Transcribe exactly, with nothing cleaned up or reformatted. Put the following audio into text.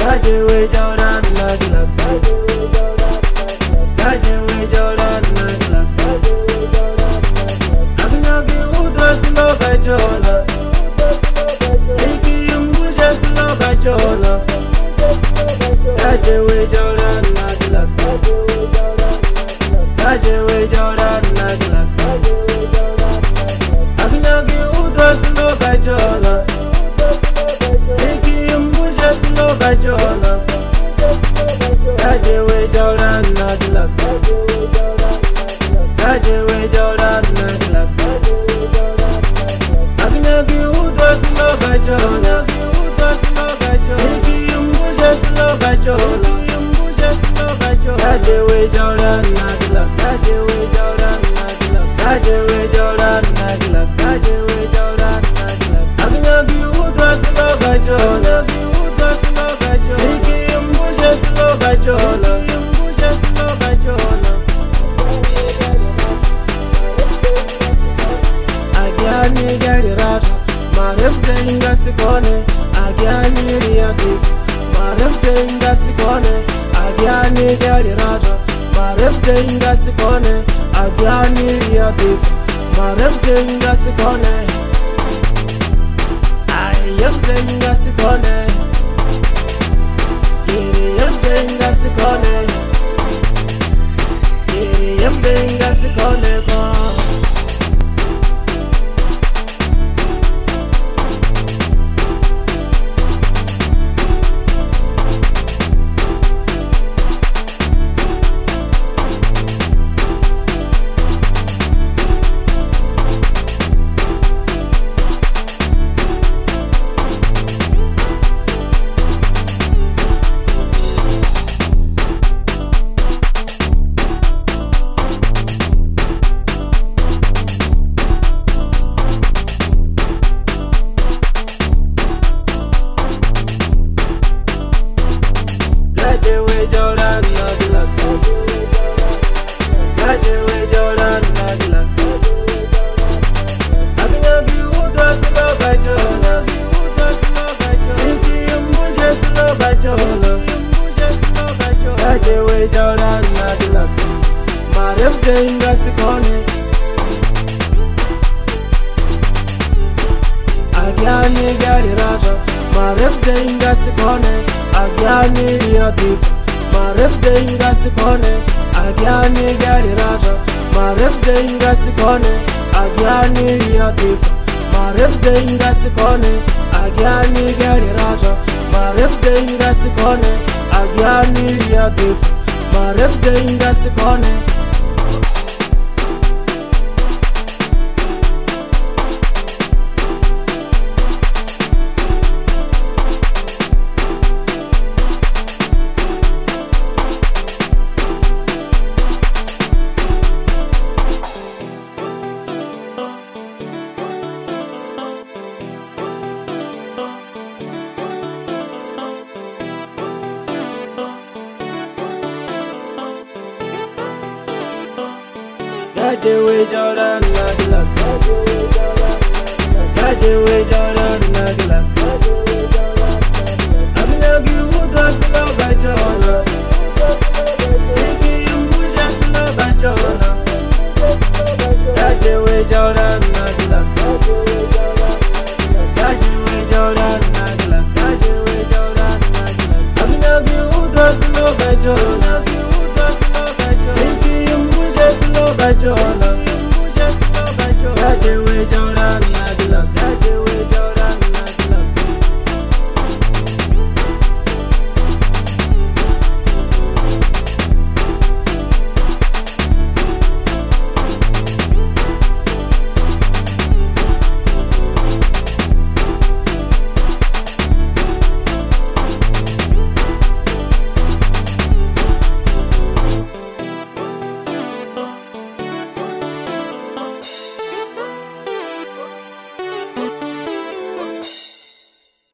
Gaje we Jordan lag lag Gaje we Jordan lag lag Agnagi uda slo gajola Iki yumbu jeslo gajola Gaje we Jordan lag lag Gaje we Jordan lag lag Agnagi uda slo gajola Iki yumbu jeslo gajola Gaje we Jordan lag lag Gaje we Jordan lag lag Agnagi uda slo gajola Iki yumbu jeslo gajola Gaje we Jordan lag lag Gaje we Jordan lag lag Gaje we Jordan lag lag Gaje we Jordan lag lag Agnagi uda slo gajola Iki yumbu jeslo gajola Agiani gari rata Marefte inga sikone Agiani riya gif Marefte inga sikone Agiani gari rata Marefte inga sikone Agiani riya gif Marefte inga sikone Ayefte inga sikone Iri yefte inga sikone Iri yefte inga sikone kwa Gaje we Jordan lag lag Gaje we Jordan lag lag Agnagi uda slo gajola Iki yumbu jeslo gajola Gaje we Jordan lag lag Marefte inga sikone Agiani gari rata Marefte inga sikone Agiani riya gif Marefte inga sikone Agiani gari rata Marefte inga sikone Agiani riya gif Marefte inga sikone Agiani gari rata Marefte inga sikone Agiani riya gif Marefte inga sikone Gaje we Jordan lag lag Gaje we Jordan lag lag